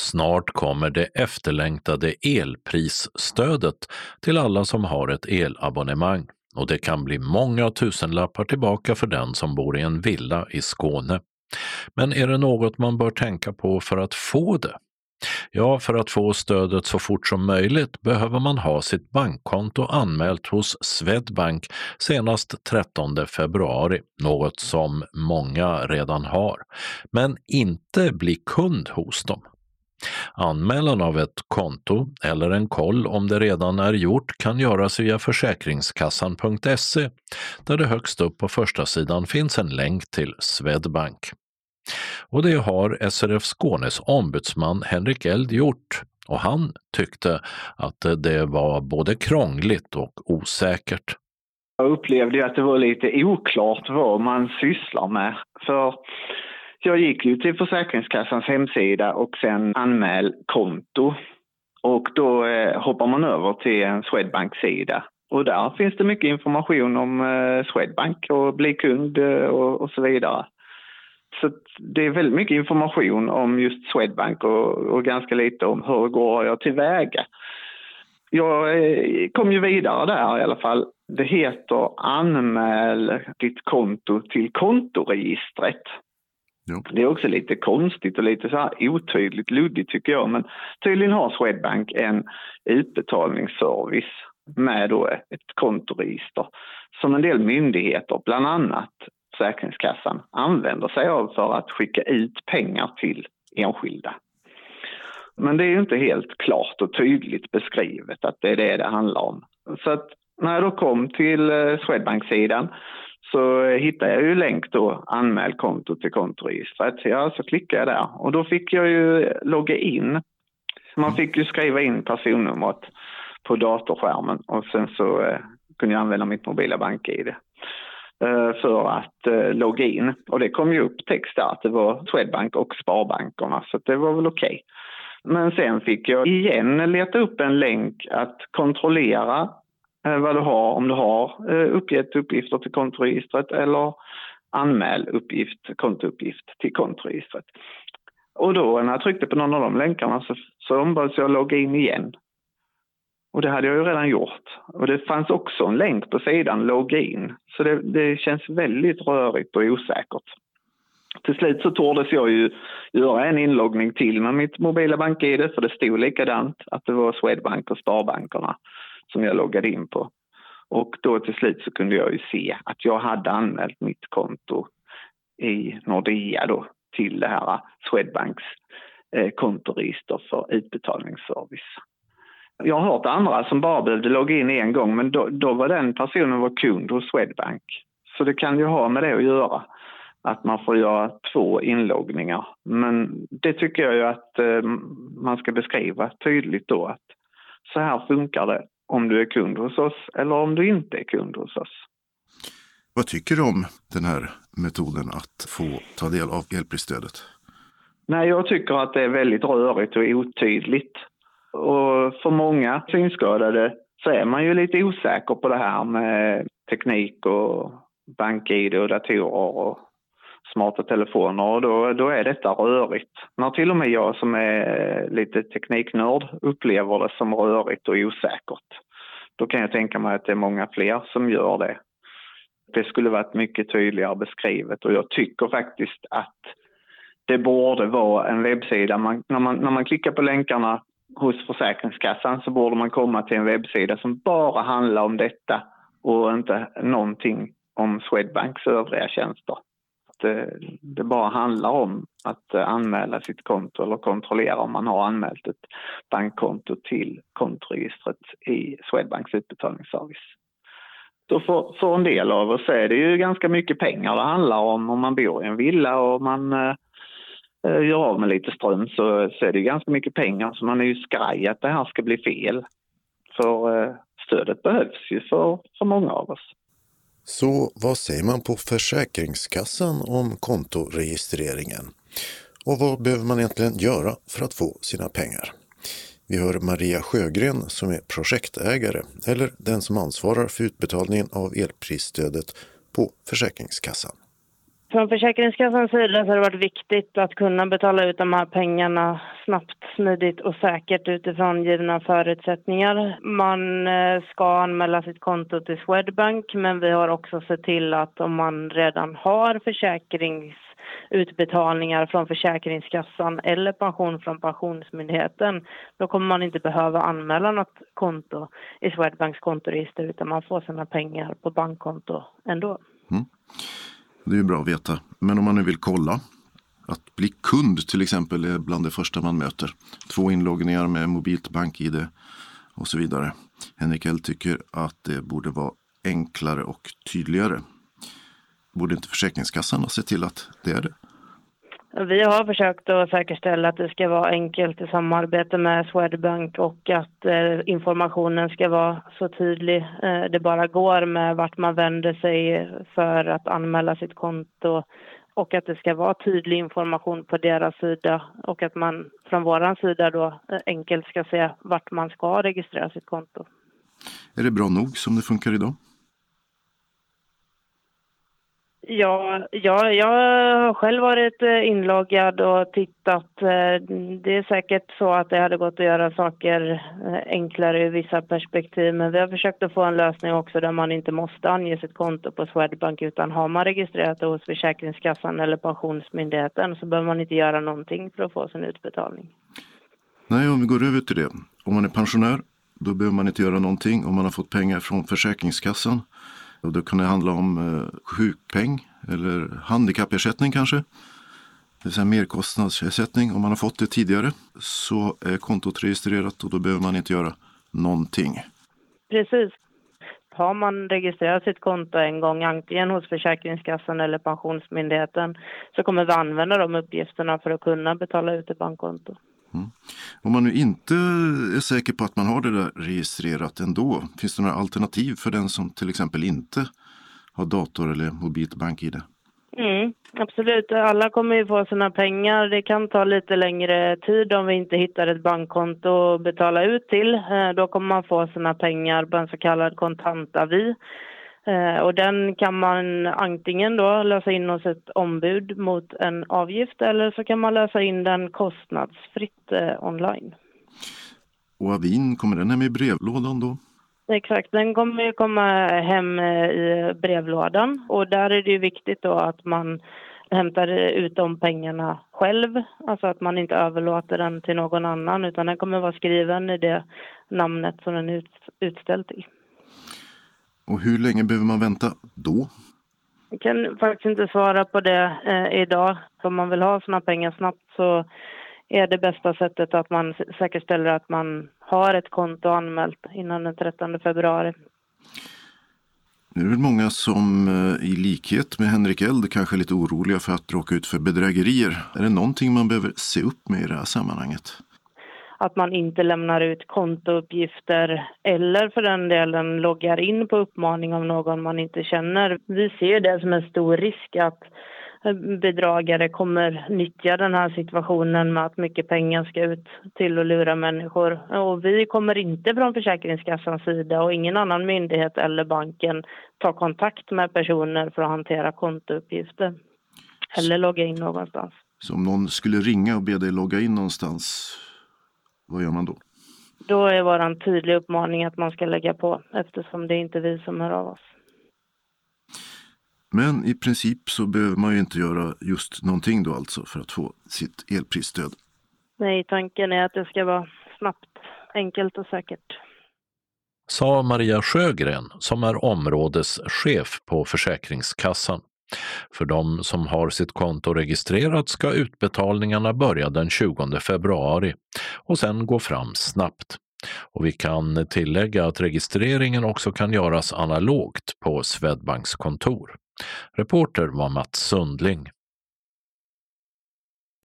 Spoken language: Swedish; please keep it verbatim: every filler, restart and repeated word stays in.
Snart kommer det efterlängtade elprisstödet till alla som har ett elabonnemang och det kan bli många tusenlappar tillbaka för den som bor i en villa i Skåne. Men är det något man bör tänka på för att få det? Ja, för att få stödet så fort som möjligt behöver man ha sitt bankkonto anmält hos Swedbank senast trettonde februari, något som många redan har, men inte bli kund hos dem. Anmälan av ett konto eller en koll om det redan är gjort kan göras via försäkringskassan punkt se där det högst upp på första sidan finns en länk till Swedbank. Och det har S R F Skånes ombudsman Henrik Eld gjort och han tyckte att det var både krångligt och osäkert. Jag upplevde att det var lite oklart vad man sysslar med. För jag gick ju till Försäkringskassans hemsida och sen anmäl konto. Och då eh, hoppar man över till en Swedbank-sida. Och där finns det mycket information om eh, Swedbank och bli kund eh, och, och så vidare. Så det är väldigt mycket information om just Swedbank och, och ganska lite om hur går jag tillväga. Jag eh, kom ju vidare där i alla fall. Det heter anmäl ditt konto till kontoregistret. Jo. Det är också lite konstigt och lite så här otydligt, luddigt tycker jag. Men tydligen har Swedbank en utbetalningsservice med då ett kontoregister som en del myndigheter, bland annat Försäkringskassan, använder sig av för att skicka ut pengar till enskilda. Men det är ju inte helt klart och tydligt beskrivet att det är det det handlar om. Så att när jag då kom till Swedbank-sidan så hittade jag ju länk då, anmäl konto till kontoregistret. Ja, så klickade jag där och då fick jag ju logga in. Man fick ju skriva in personnumret på datorskärmen och sen så eh, kunde jag använda mitt mobila bank-id eh, för att eh, logga in. Och det kom ju upp text där att det var Swedbank och Sparbankerna, så det var väl okej. Okay. Men sen fick jag igen leta upp en länk att kontrollera vad du har, om du har uppgett uppgifter till kontoregistret eller anmäl uppgift, kontouppgift till kontoregistret. Och då när jag tryckte på någon av de länkarna så, så ombads jag logga in igen. Och det hade jag ju redan gjort. Och det fanns också en länk på sidan, logga in. Så det, det känns väldigt rörigt och osäkert. Till slut så tordes jag ju göra en inloggning till med mitt mobila bank-id, för det stod likadant att det var Swedbank och Sparbankerna som jag loggade in på. Och då till slut så kunde jag ju se att jag hade anmält mitt konto i Nordea då till det här Swedbanks eh, kontoregister för utbetalningsservice. Jag har hört andra som bara behövde logga in en gång, men då, då var den personen var kund hos Swedbank. Så det kan ju ha med det att göra, att man får göra två inloggningar. Men det tycker jag ju att eh, man ska beskriva tydligt då, att så här funkar det om du är kund hos oss eller om du inte är kund hos oss. Vad tycker du om den här metoden att få ta del av elprisstödet? Nej, jag tycker att det är väldigt rörigt och otydligt. Och för många synskadade så är man ju lite osäker på det här med teknik och bank-id och datorer och smarta telefoner, och då, då är detta rörigt. När till och med jag som är lite tekniknörd upplever det som rörigt och osäkert, då kan jag tänka mig att det är många fler som gör det. Det skulle varit mycket tydligare beskrivet, och jag tycker faktiskt att det borde vara en webbsida. Man, när, man, när man klickar på länkarna hos Försäkringskassan så borde man komma till en webbsida som bara handlar om detta och inte någonting om Swedbanks övriga tjänster. Det, det bara handlar om att anmäla sitt konto eller kontrollera om man har anmält ett bankkonto till kontoregistret i Swedbanks utbetalningsservice. Då för, för en del av oss är det ju ganska mycket pengar det handlar om. Om man bor i en villa och man eh, gör av med lite ström så, så är det ganska mycket pengar. Så man är ju skraj att det här ska bli fel. För eh, stödet behövs ju för, för många av oss. Så vad säger man på Försäkringskassan om kontoregistreringen? Och vad behöver man egentligen göra för att få sina pengar? Vi hör Maria Sjögren som är projektägare eller den som ansvarar för utbetalningen av elprisstödet på Försäkringskassan. Från Försäkringskassans sida så har det varit viktigt att kunna betala ut de här pengarna snabbt, smidigt och säkert utifrån givna förutsättningar. Man ska anmäla sitt konto till Swedbank, men vi har också sett till att om man redan har försäkringsutbetalningar från Försäkringskassan eller pension från Pensionsmyndigheten, då kommer man inte behöva anmäla något konto i Swedbanks kontoregister, utan man får sina pengar på bankkonto ändå. Mm. Det är ju bra att veta. Men om man nu vill kolla, att bli kund till exempel är bland det första man möter. Två inloggningar med mobilt bank-I D och så vidare. Henrik Eld tycker att det borde vara enklare och tydligare. Borde inte Försäkringskassan ha sett till att det är det? Vi har försökt att säkerställa att det ska vara enkelt i samarbete med Swedbank och att eh, informationen ska vara så tydlig eh, det bara går med vart man vänder sig för att anmäla sitt konto, och att det ska vara tydlig information på deras sida och att man från våran sida då eh, enkelt ska se vart man ska registrera sitt konto. Är det bra nog som det funkar idag? Ja, ja, jag har själv varit inloggad och tittat. Det är säkert så att det hade gått att göra saker enklare i vissa perspektiv. Men vi har försökt att få en lösning också där man inte måste ange sitt konto på Swedbank, utan har man registrerat det hos Försäkringskassan eller Pensionsmyndigheten så behöver man inte göra någonting för att få sin utbetalning. Nej, om vi går över till det. Om man är pensionär, då behöver man inte göra någonting. Om man har fått pengar från Försäkringskassan, och då kan det handla om eh, sjukpeng eller handikappersättning kanske. Det vill säga merkostnadsersättning. Om man har fått det tidigare så är kontot registrerat och då behöver man inte göra någonting. Precis. Har man registrerat sitt konto en gång, antingen hos Försäkringskassan eller Pensionsmyndigheten, så kommer vi använda de uppgifterna för att kunna betala ut ett bankkonto. Mm. Om man nu inte är säker på att man har det där registrerat ändå, finns det några alternativ för den som till exempel inte har dator eller mobilt bank-I D? Mm, absolut. Alla kommer ju få sina pengar. Det kan ta lite längre tid om vi inte hittar ett bankkonto att betala ut till. Då kommer man få sina pengar på en så kallad kontantavi. Och den kan man antingen då lösa in hos ett ombud mot en avgift, eller så kan man lösa in den kostnadsfritt eh, online. Och avin, kommer den hem i brevlådan då? Exakt, den kommer ju komma hem i brevlådan, och där är det ju viktigt då att man hämtar ut de pengarna själv. Alltså att man inte överlåter den till någon annan, utan den kommer vara skriven i det namnet som den är utställd till. Och hur länge behöver man vänta då? Jag kan faktiskt inte svara på det eh, idag. Om man vill ha såna pengar snabbt så är det bästa sättet att man säkerställer att man har ett konto anmält innan den trettonde februari. Nu är det många som eh, i likhet med Henrik Eld kanske är lite oroliga för att råka ut för bedrägerier. Är det någonting man behöver se upp med i det här sammanhanget? Att man inte lämnar ut kontouppgifter eller för den delen loggar in på uppmaning av någon man inte känner. Vi ser det som en stor risk att bedragare kommer nyttja den här situationen med att mycket pengar ska ut till att lura människor. Och vi kommer inte från Försäkringskassans sida, och ingen annan myndighet eller banken ta kontakt med personer för att hantera kontouppgifter eller logga in någonstans. Så om någon skulle ringa och be dig logga in någonstans, vad gör man då? Då är våran tydlig uppmaning att man ska lägga på, eftersom det är inte vi som hör av oss. Men i princip så behöver man ju inte göra just någonting då alltså för att få sitt elprisstöd. Nej, tanken är att det ska vara snabbt, enkelt och säkert. Sa Maria Sjögren, som är områdeschef på Försäkringskassan. För de som har sitt konto registrerat ska utbetalningarna börja den tjugonde februari och sen gå fram snabbt. Och vi kan tillägga att registreringen också kan göras analogt på Swedbanks kontor. Reporter var Mats Sundling.